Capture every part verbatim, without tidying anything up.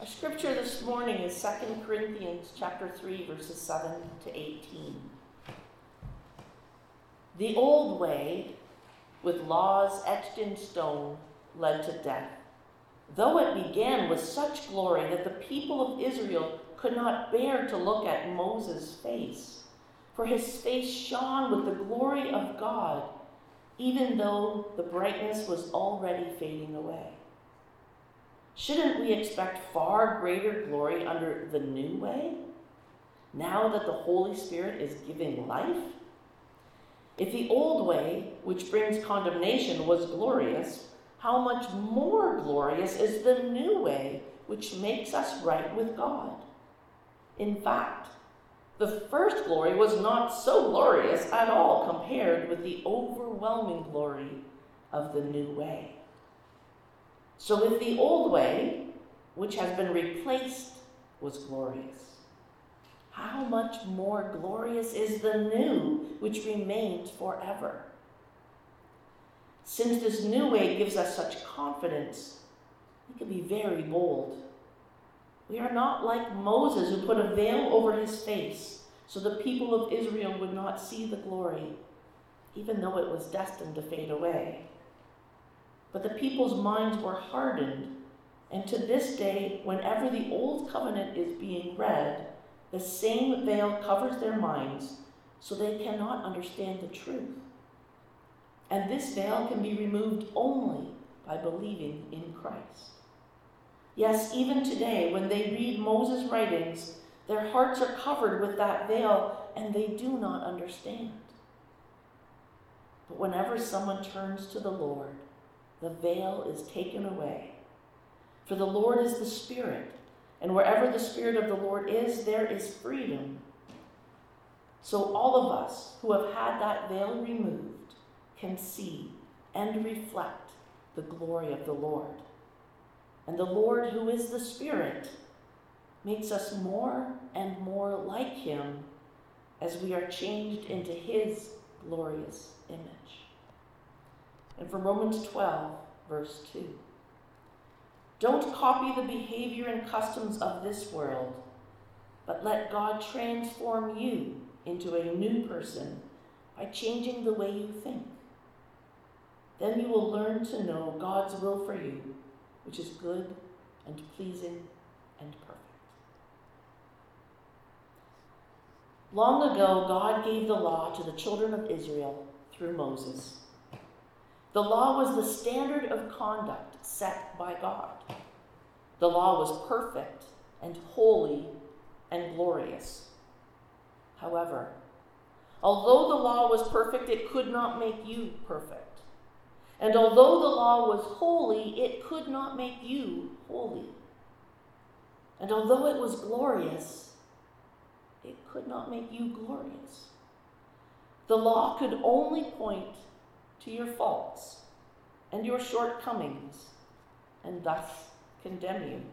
Scripture this morning is Second Corinthians chapter three, verses seven to eighteen. The old way, with laws etched in stone, led to death, though it began with such glory that the people of Israel could not bear to look at Moses' face, for his face shone with the glory of God, even though the brightness was already fading away. Shouldn't we expect far greater glory under the new way, now that the Holy Spirit is giving life? If the old way, which brings condemnation, was glorious, how much more glorious is the new way, which makes us right with God? In fact, the first glory was not so glorious at all compared with the overwhelming glory of the new way. So if the old way, which has been replaced, was glorious, how much more glorious is the new, which remains forever? Since this new way gives us such confidence, we can be very bold. We are not like Moses, who put a veil over his face so the people of Israel would not see the glory, even though it was destined to fade away. But the people's minds were hardened, and to this day, whenever the Old Covenant is being read, the same veil covers their minds so they cannot understand the truth. And this veil can be removed only by believing in Christ. Yes, even today, when they read Moses' writings, their hearts are covered with that veil and they do not understand. But whenever someone turns to the Lord, the veil is taken away. For the Lord is the Spirit, and wherever the Spirit of the Lord is, there is freedom. So all of us who have had that veil removed can see and reflect the glory of the Lord. And the Lord, who is the Spirit, makes us more and more like him as we are changed into his glorious image. And from Romans twelve, verse two. Don't copy the behavior and customs of this world, but let God transform you into a new person by changing the way you think. Then you will learn to know God's will for you, which is good and pleasing and perfect. Long ago, God gave the law to the children of Israel through Moses. The law was the standard of conduct set by God. The law was perfect and holy and glorious. However, although the law was perfect, it could not make you perfect. And although the law was holy, it could not make you holy. And although it was glorious, it could not make you glorious. The law could only point to your faults and your shortcomings, and thus condemn you.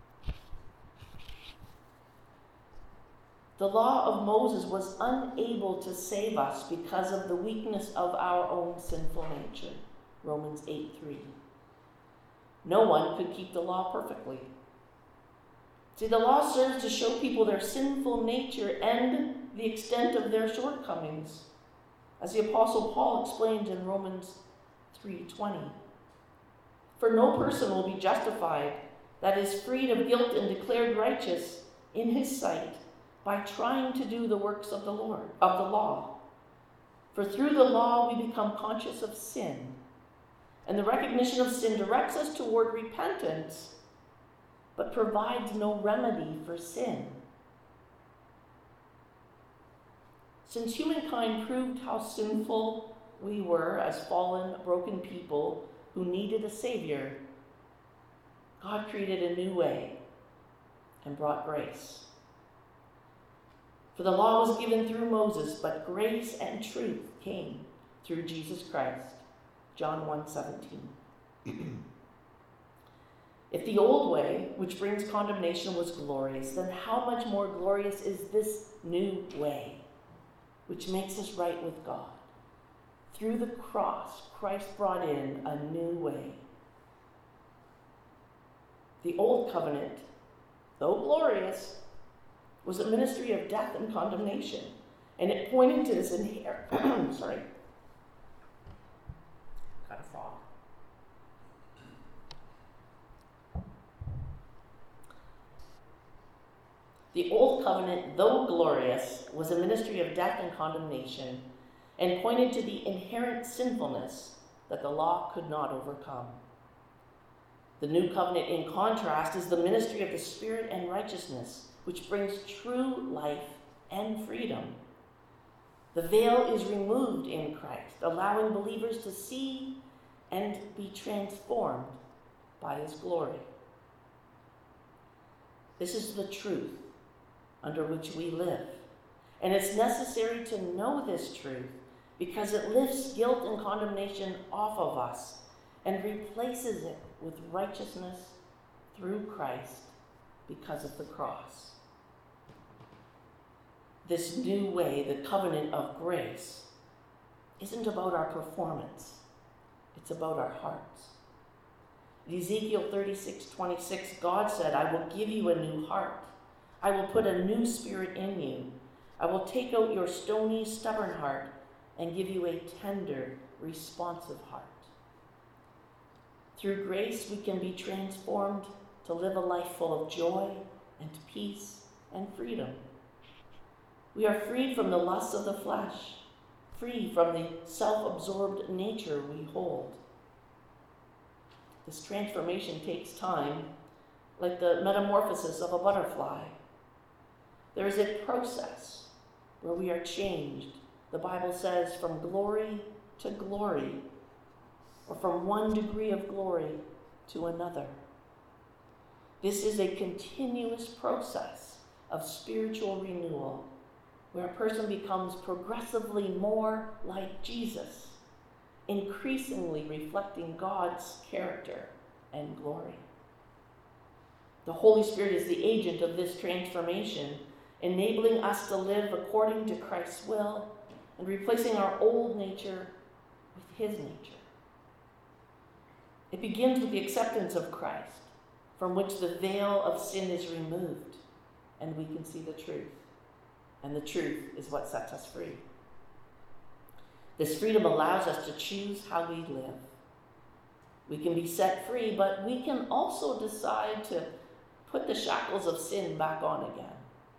The law of Moses was unable to save us because of the weakness of our own sinful nature. Romans eight three. No one could keep the law perfectly. See, the law serves to show people their sinful nature and the extent of their shortcomings, as the Apostle Paul explained in Romans three twenty. For no person will be justified, that is freed of guilt and declared righteous in his sight, by trying to do the works of the Lord, of the law. For through the law we become conscious of sin, and the recognition of sin directs us toward repentance, but provides no remedy for sin. Since humankind proved how sinful we were as fallen, broken people who needed a Savior, God created a new way and brought grace. For the law was given through Moses, but grace and truth came through Jesus Christ. John one seventeen. If the old way, which brings condemnation, was glorious, then how much more glorious is this new way, which makes us right with God? Through the cross, Christ brought in a new way. The old covenant though glorious, was a ministry of death and condemnation. And it pointed to this inherent, sorry, got a frog. The Old Covenant, though glorious, was a ministry of death and condemnation, and pointed to the inherent sinfulness that the law could not overcome. The New Covenant, in contrast, is the ministry of the Spirit and righteousness, which brings true life and freedom. The veil is removed in Christ, allowing believers to see and be transformed by his glory. This is the truth under which we live. And it's necessary to know this truth because it lifts guilt and condemnation off of us and replaces it with righteousness through Christ because of the cross. This new way, the covenant of grace, isn't about our performance. It's about our hearts. In Ezekiel thirty-six twenty-six, God said, I will give you a new heart. I will put a new spirit in you. I will take out your stony, stubborn heart and give you a tender, responsive heart. Through grace, we can be transformed to live a life full of joy and peace and freedom. We are freed from the lusts of the flesh, free from the self-absorbed nature we hold. This transformation takes time, like the metamorphosis of a butterfly. There is a process where we are changed, the Bible says, from glory to glory, or from one degree of glory to another. This is a continuous process of spiritual renewal, where a person becomes progressively more like Jesus, increasingly reflecting God's character and glory. The Holy Spirit is the agent of this transformation, enabling us to live according to Christ's will and replacing our old nature with his nature. It begins with the acceptance of Christ, from which the veil of sin is removed, and we can see the truth. And the truth is what sets us free. This freedom allows us to choose how we live. We can be set free, but we can also decide to put the shackles of sin back on again.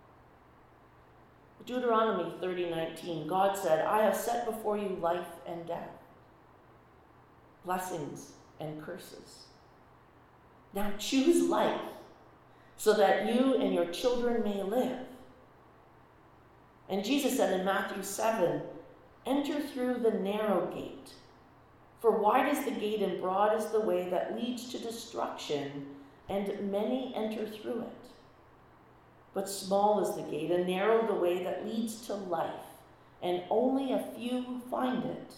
Deuteronomy thirty nineteen, God said, I have set before you life and death, blessings and curses. Now choose life so that you and your children may live. And Jesus said in Matthew seven, enter through the narrow gate. For wide is the gate and broad is the way that leads to destruction, and many enter through it. But small is the gate and narrow the way that leads to life, and only a few find it.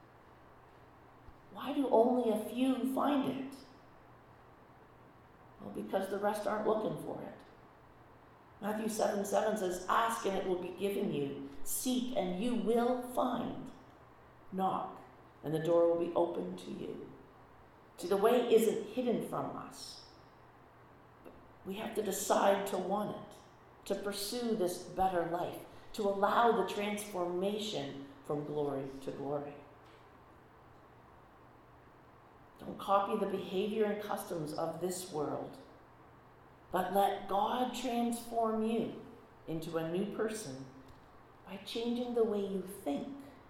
Why do only a few find it? Well, because the rest aren't looking for it. Matthew seven seven says, ask and it will be given you. Seek and you will find. Knock and the door will be opened to you. See, the way isn't hidden from us. We have to decide to want it, to pursue this better life, to allow the transformation from glory to glory. Don't copy the behavior and customs of this world, but let God transform you into a new person by changing the way you think.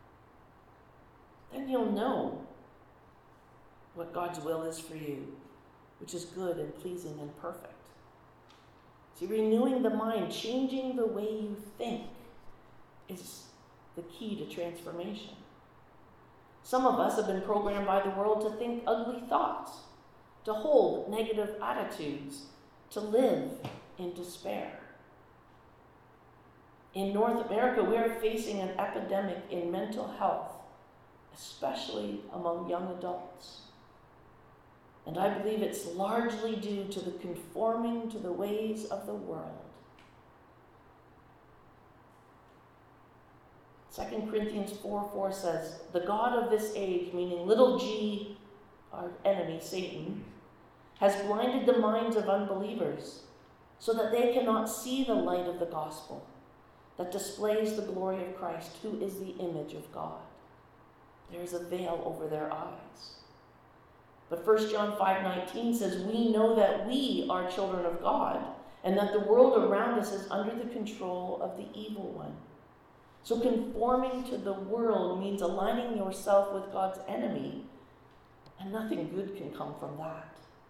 Then you'll know what God's will is for you, which is good and pleasing and perfect. See, renewing the mind, changing the way you think, is the key to transformation. Some of us have been programmed by the world to think ugly thoughts, to hold negative attitudes, to live in despair. In North America, we are facing an epidemic in mental health, especially among young adults. And I believe it's largely due to the conforming to the ways of the world. Second Corinthians four four says, the God of this age, meaning little g, our enemy, Satan, has blinded the minds of unbelievers so that they cannot see the light of the gospel that displays the glory of Christ, who is the image of God. There is a veil over their eyes. But First John five nineteen says, we know that we are children of God, and that the world around us is under the control of the evil one. So conforming to the world means aligning yourself with God's enemy, and nothing good can come from that.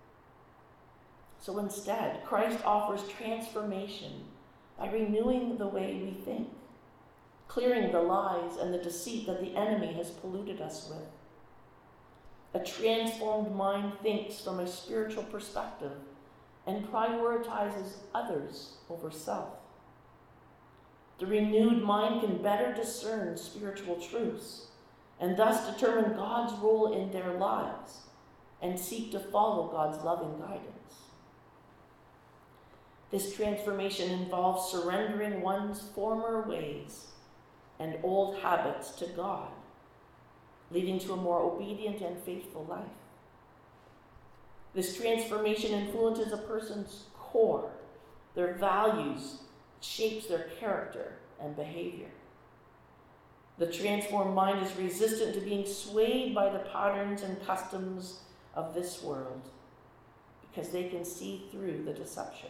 So instead, Christ offers transformation by renewing the way we think, clearing the lies and the deceit that the enemy has polluted us with. A transformed mind thinks from a spiritual perspective and prioritizes others over self. The renewed mind can better discern spiritual truths and thus determine God's role in their lives and seek to follow God's loving guidance. This transformation involves surrendering one's former ways and old habits to God, leading to a more obedient and faithful life. This transformation influences a person's core, their values, shapes their character and behavior. The transformed mind is resistant to being swayed by the patterns and customs of this world because they can see through the deception.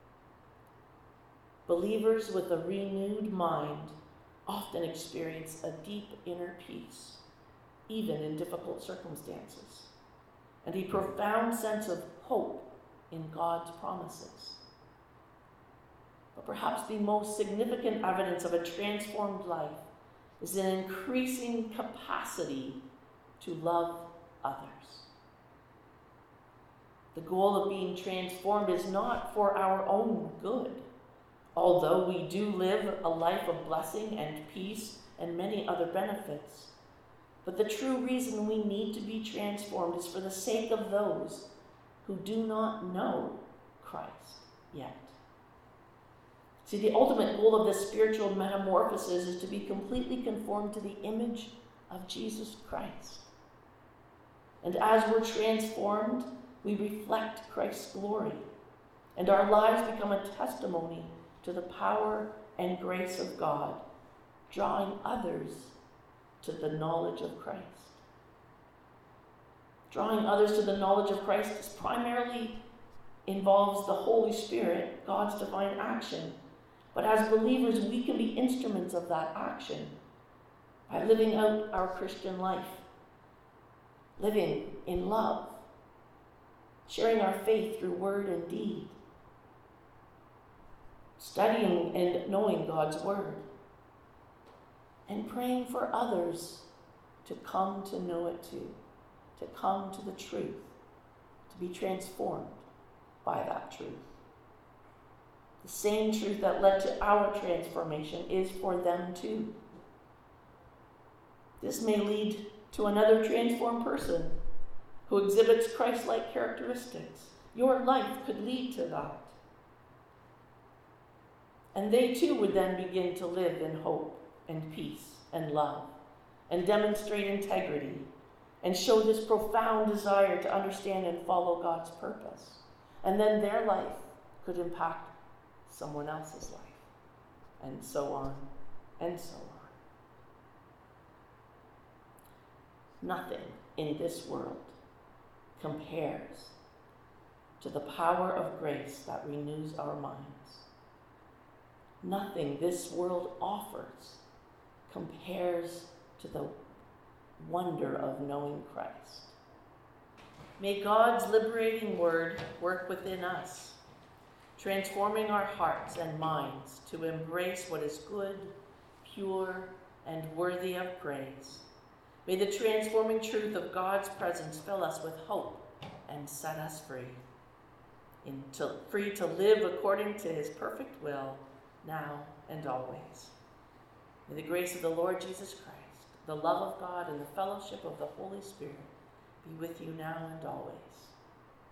Believers with a renewed mind often experience a deep inner peace, even in difficult circumstances, and a profound sense of hope in God's promises. But perhaps the most significant evidence of a transformed life is an increasing capacity to love others. The goal of being transformed is not for our own good, although we do live a life of blessing and peace and many other benefits. But the true reason we need to be transformed is for the sake of those who do not know Christ yet. See, the ultimate goal of this spiritual metamorphosis is to be completely conformed to the image of Jesus Christ. And as we're transformed, we reflect Christ's glory, and our lives become a testimony to the power and grace of God, drawing others to the knowledge of Christ. Drawing others to the knowledge of Christ is primarily involves the Holy Spirit, God's divine action. But as believers, we can be instruments of that action by living out our Christian life, living in love, sharing our faith through word and deed, studying and knowing God's word, and praying for others to come to know it too, to come to the truth, to be transformed by that truth. The same truth that led to our transformation is for them too. This may lead to another transformed person who exhibits Christ-like characteristics. Your life could lead to that. And they too would then begin to live in hope and peace and love and demonstrate integrity and show this profound desire to understand and follow God's purpose. And then their life could impact someone else's life, and so on and so on. Nothing in this world compares to the power of grace that renews our minds. Nothing this world offers compares to the wonder of knowing Christ. May God's liberating word work within us, transforming our hearts and minds to embrace what is good, pure, and worthy of praise. May the transforming truth of God's presence fill us with hope and set us free, in to, free to live according to his perfect will, now and always. May the grace of the Lord Jesus Christ, the love of God, and the fellowship of the Holy Spirit be with you now and always.